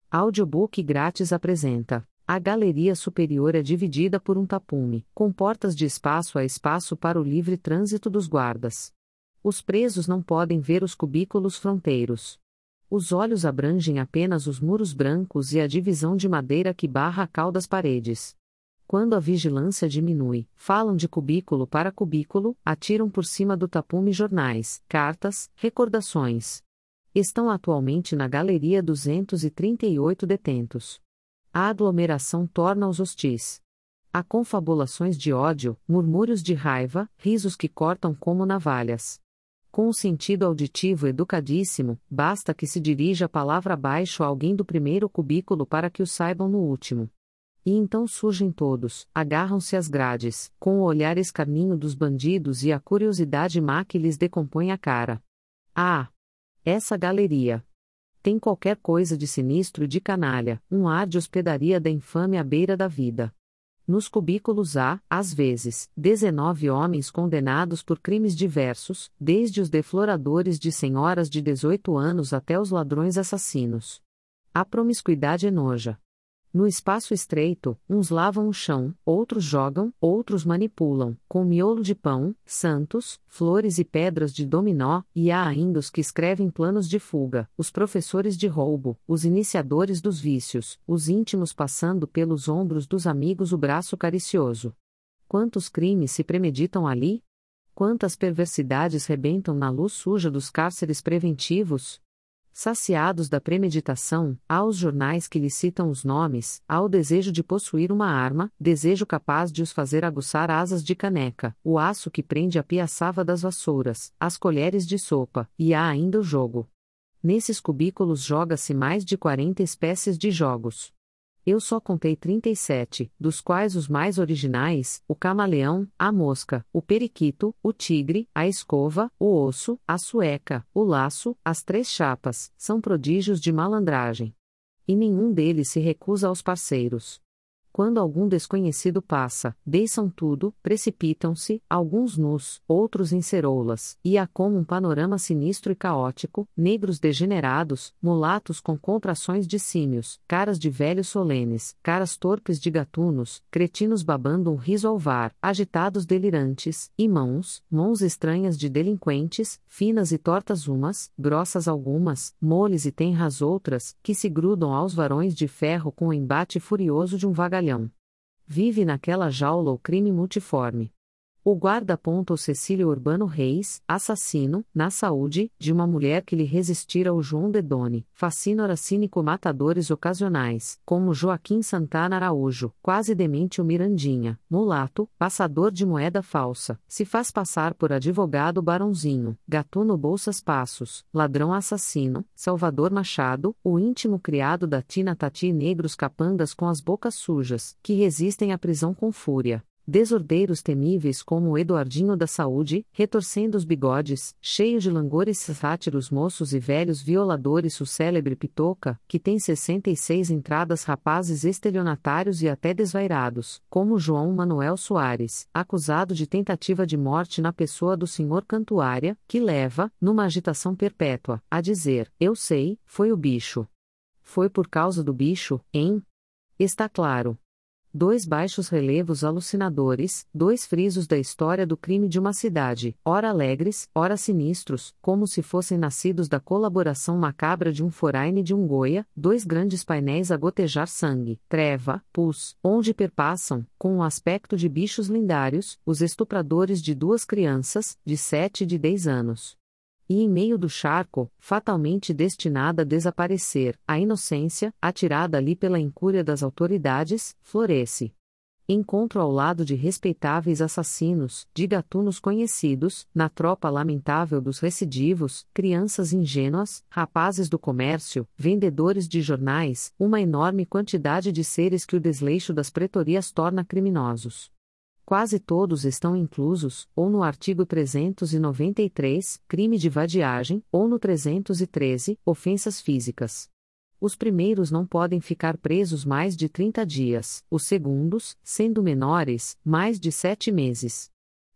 Audiobook grátis apresenta. A galeria superior é dividida por um tapume, com portas de espaço a espaço para o livre trânsito dos guardas. Os presos não podem ver os cubículos fronteiros. Os olhos abrangem apenas os muros brancos e a divisão de madeira que barra a cal das paredes. Quando a vigilância diminui, falam de cubículo para cubículo, atiram por cima do tapume jornais, cartas, recordações. Estão atualmente na galeria 238 detentos. A aglomeração torna-os hostis. Há confabulações de ódio, murmúrios de raiva, risos que cortam como navalhas. Com um sentido auditivo educadíssimo, basta que se dirija a palavra abaixo a alguém do primeiro cubículo para que o saibam no último. E então surgem todos, agarram-se às grades, com o olhar escarninho dos bandidos e a curiosidade má que lhes decompõe a cara. Ah! Essa galeria tem qualquer coisa de sinistro e de canalha, um ar de hospedaria da infame à beira da vida. Nos cubículos há, às vezes, 19 homens condenados por crimes diversos, desde os defloradores de senhoras de 18 anos até os ladrões assassinos. A promiscuidade enoja. No espaço estreito, uns lavam o chão, outros jogam, outros manipulam, com miolo de pão, santos, flores e pedras de dominó, e há ainda os que escrevem planos de fuga, os professores de roubo, os iniciadores dos vícios, os íntimos passando pelos ombros dos amigos o braço caricioso. Quantos crimes se premeditam ali? Quantas perversidades rebentam na luz suja dos cárceres preventivos? Saciados da premeditação, há os jornais que lhes citam os nomes, há o desejo de possuir uma arma, desejo capaz de os fazer aguçar asas de caneca, o aço que prende a piaçava das vassouras, as colheres de sopa, e há ainda o jogo. Nesses cubículos joga-se mais de 40 espécies de jogos. Eu só contei 37, dos quais os mais originais, o camaleão, a mosca, o periquito, o tigre, a escova, o osso, a sueca, o laço, as 3 chapas, são prodígios de malandragem. E nenhum deles se recusa aos parceiros. Quando algum desconhecido passa, deixam tudo, precipitam-se, alguns nus, outros em ceroulas, e há como um panorama sinistro e caótico, negros degenerados, mulatos com contrações de símios, caras de velhos solenes, caras torpes de gatunos, cretinos babando um riso alvar, agitados delirantes, e mãos estranhas de delinquentes, finas e tortas umas, grossas algumas, moles e tenras outras, que se grudam aos varões de ferro com o embate furioso de um vagalhão. Vive naquela jaula o crime multiforme. O guarda aponta o Cecílio Urbano Reis, assassino, na saúde, de uma mulher que lhe resistira o João Dedone, facínora cínico matadores ocasionais, como Joaquim Santana Araújo, quase demente o Mirandinha, mulato, passador de moeda falsa, se faz passar por advogado barãozinho, gatuno Bolsas Passos, ladrão assassino, Salvador Machado, o íntimo criado da Tina Tati e negros capangas com as bocas sujas, que resistem à prisão com fúria. Desordeiros temíveis como o Eduardinho da Saúde, retorcendo os bigodes, cheios de langores sátiros moços e velhos violadores, o célebre Pitoca, que tem 66 entradas, rapazes estelionatários e até desvairados, como João Manuel Soares, acusado de tentativa de morte na pessoa do Sr. Cantuária, que leva, numa agitação perpétua, a dizer: eu sei, foi o bicho. Foi por causa do bicho, hein? Está claro. 2 baixos relevos alucinadores, 2 frisos da história do crime de uma cidade, ora alegres, ora sinistros, como se fossem nascidos da colaboração macabra de um Foraine e de um Goya, 2 grandes painéis a gotejar sangue, treva, pus, onde perpassam, com o aspecto de bichos lendários, os estupradores de 2 crianças, de 7 e de 10 anos. E em meio do charco, fatalmente destinada a desaparecer, a inocência, atirada ali pela incúria das autoridades, floresce. Encontro ao lado de respeitáveis assassinos, de gatunos conhecidos, na tropa lamentável dos recidivos, crianças ingênuas, rapazes do comércio, vendedores de jornais, uma enorme quantidade de seres que o desleixo das pretorias torna criminosos. Quase todos estão inclusos, ou no artigo 393, crime de vadiagem, ou no 313, ofensas físicas. Os primeiros não podem ficar presos mais de 30 dias, os segundos, sendo menores, mais de 7 meses.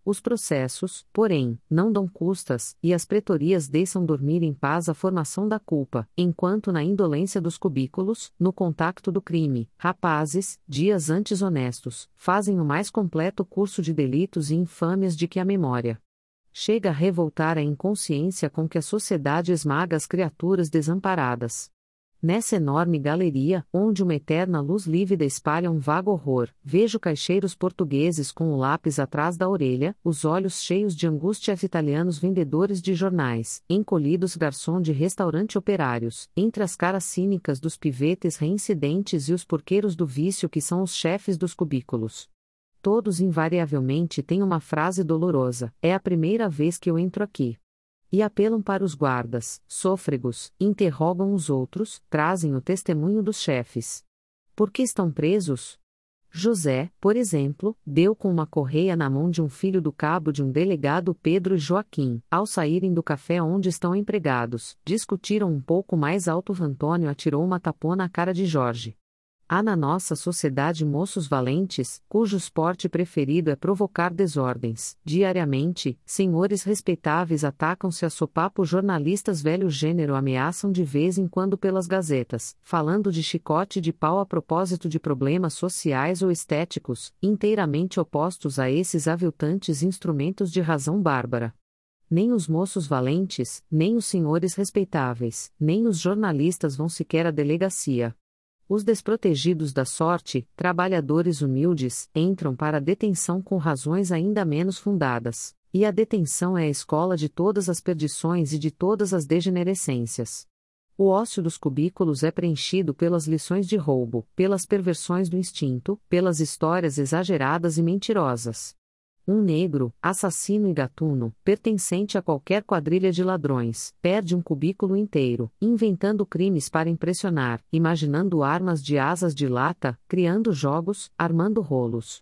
Os processos, porém, não dão custas, e as pretorias deixam dormir em paz a formação da culpa, enquanto na indolência dos cubículos, no contacto do crime, rapazes, dias antes honestos, fazem o mais completo curso de delitos e infâmias de que a memória. Chega a revoltar a inconsciência com que a sociedade esmaga as criaturas desamparadas. Nessa enorme galeria, onde uma eterna luz lívida espalha um vago horror, vejo caixeiros portugueses com o lápis atrás da orelha, os olhos cheios de angústia, italianos vendedores de jornais, encolhidos garçom de restaurante, operários, entre as caras cínicas dos pivetes reincidentes e os porqueiros do vício que são os chefes dos cubículos. Todos invariavelmente têm uma frase dolorosa: é a primeira vez que eu entro aqui. E apelam para os guardas, sôfregos, interrogam os outros, trazem o testemunho dos chefes. Por que estão presos? José, por exemplo, deu com uma correia na mão de um filho do cabo de um delegado. Pedro e Joaquim, ao saírem do café onde estão empregados, discutiram um pouco mais alto. Antônio atirou uma tapona à cara de Jorge. Há na nossa sociedade moços valentes, cujo esporte preferido é provocar desordens. Diariamente, senhores respeitáveis atacam-se a sopapo, jornalistas velho gênero ameaçam de vez em quando pelas gazetas, falando de chicote de pau a propósito de problemas sociais ou estéticos, inteiramente opostos a esses aviltantes instrumentos de razão bárbara. Nem os moços valentes, nem os senhores respeitáveis, nem os jornalistas vão sequer à delegacia. Os desprotegidos da sorte, trabalhadores humildes, entram para a detenção com razões ainda menos fundadas, e a detenção é a escola de todas as perdições e de todas as degenerescências. O ócio dos cubículos é preenchido pelas lições de roubo, pelas perversões do instinto, pelas histórias exageradas e mentirosas. Um negro, assassino e gatuno, pertencente a qualquer quadrilha de ladrões, perde um cubículo inteiro, inventando crimes para impressionar, imaginando armas de asas de lata, criando jogos, armando rolos.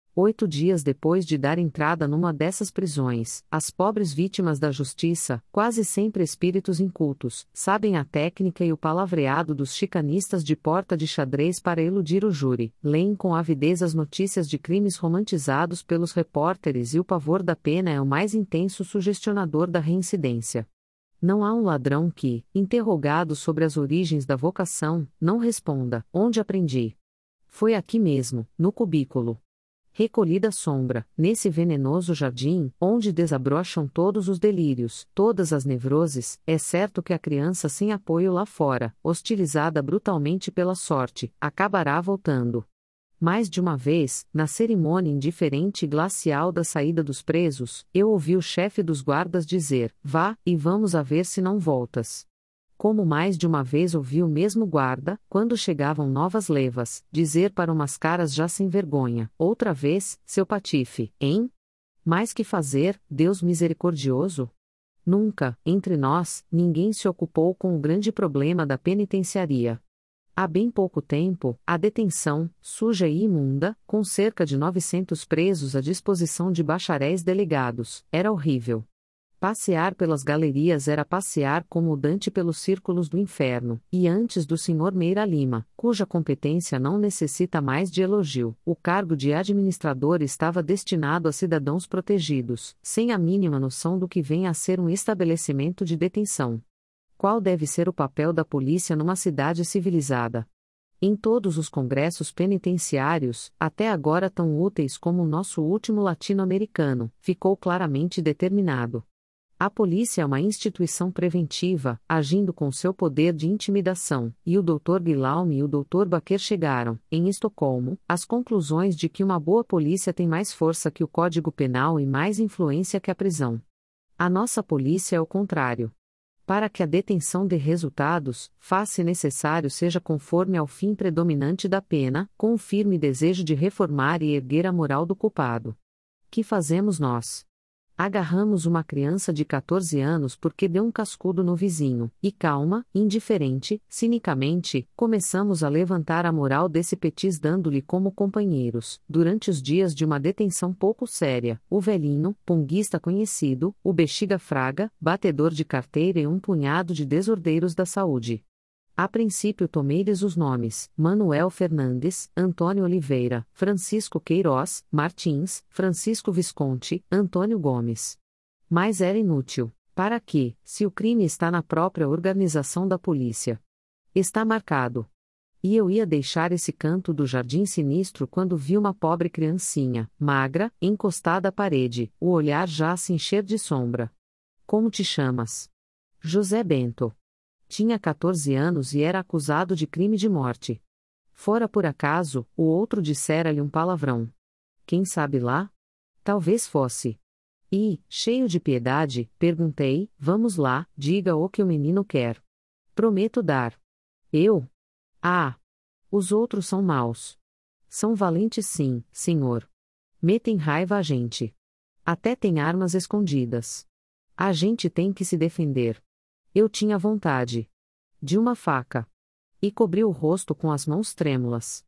8 dias depois de dar entrada numa dessas prisões, as pobres vítimas da justiça, quase sempre espíritos incultos, sabem a técnica e o palavreado dos chicanistas de porta de xadrez para eludir o júri, leem com avidez as notícias de crimes romantizados pelos repórteres e o pavor da pena é o mais intenso sugestionador da reincidência. Não há um ladrão que, interrogado sobre as origens da vocação, não responda: onde aprendi? Foi aqui mesmo, no cubículo. Recolhida à sombra, nesse venenoso jardim, onde desabrocham todos os delírios, todas as nevroses, é certo que a criança sem apoio lá fora, hostilizada brutalmente pela sorte, acabará voltando. Mais de uma vez, na cerimônia indiferente e glacial da saída dos presos, eu ouvi o chefe dos guardas dizer: vá, e vamos a ver se não voltas. Como mais de uma vez ouvi o mesmo guarda, quando chegavam novas levas, dizer para umas caras já sem vergonha: outra vez, seu patife, hein? Mais que fazer, Deus misericordioso? Nunca, entre nós, ninguém se ocupou com o grande problema da penitenciaria. Há bem pouco tempo, a detenção, suja e imunda, com cerca de 900 presos à disposição de bacharéis delegados, era horrível. Passear pelas galerias era passear como o Dante pelos círculos do inferno, e antes do Sr. Meira Lima, cuja competência não necessita mais de elogio, o cargo de administrador estava destinado a cidadãos protegidos, sem a mínima noção do que vem a ser um estabelecimento de detenção. Qual deve ser o papel da polícia numa cidade civilizada? Em todos os congressos penitenciários, até agora tão úteis como o nosso último latino-americano, ficou claramente determinado. A polícia é uma instituição preventiva, agindo com seu poder de intimidação, e o Dr. Guillaume e o Dr. Baquer chegaram, em Estocolmo, às conclusões de que uma boa polícia tem mais força que o Código Penal e mais influência que a prisão. A nossa polícia é o contrário. Para que a detenção dê resultados, faz-se necessário seja conforme ao fim predominante da pena, com o firme desejo de reformar e erguer a moral do culpado. Que fazemos nós? Agarramos uma criança de 14 anos porque deu um cascudo no vizinho, e calma, indiferente, cinicamente, começamos a levantar a moral desse petis dando-lhe como companheiros, durante os dias de uma detenção pouco séria, o velhinho, punguista conhecido, o bexiga fraga, batedor de carteira e um punhado de desordeiros da saúde. A princípio tomei-lhes os nomes: Manuel Fernandes, Antônio Oliveira, Francisco Queiroz, Martins, Francisco Visconti, Antônio Gomes. Mas era inútil. Para que, se o crime está na própria organização da polícia? Está marcado. E eu ia deixar esse canto do jardim sinistro quando vi uma pobre criancinha, magra, encostada à parede, o olhar já a se encher de sombra. Como te chamas? José Bento. Tinha 14 anos e era acusado de crime de morte. Fora por acaso, o outro dissera-lhe um palavrão. Quem sabe lá? Talvez fosse. E, cheio de piedade, perguntei: vamos lá, diga o que o menino quer. Prometo dar. Eu? Ah! Os outros são maus. São valentes sim, senhor. Metem raiva a gente. Até tem armas escondidas. A gente tem que se defender. Eu tinha vontade. De uma faca. E cobriu o rosto com as mãos trêmulas.